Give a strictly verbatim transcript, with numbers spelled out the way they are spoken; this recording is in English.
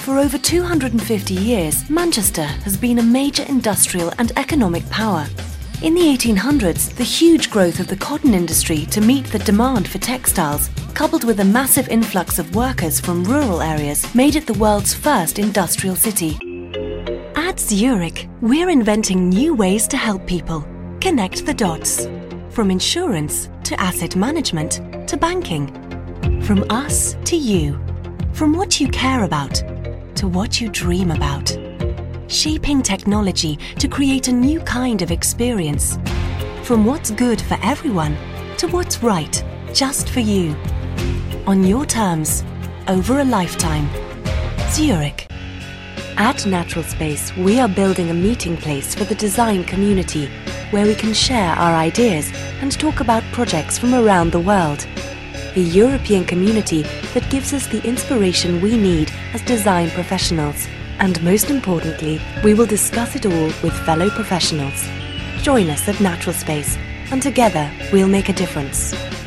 For over two hundred fifty years, Manchester has been a major industrial and economic power. In the eighteen hundreds, the huge growth of the cotton industry to meet the demand for textiles, coupled with a massive influx of workers from rural areas, made it the world's first industrial city. At Zurich, we're inventing new ways to help people connect the dots. From insurance to asset management to banking. From us to you. From what you care about to what you dream about. Shaping technology to create a new kind of experience. From what's good for everyone to what's right just for you. On your terms, over a lifetime. Zurich. At Natural Space, we are building a meeting place for the design community where we can share our ideas and talk about projects from around the world. A European community that gives us the inspiration we need as design professionals. And most importantly, we will discuss it all with fellow professionals. Join us at Natural Space, and together we'll make a difference.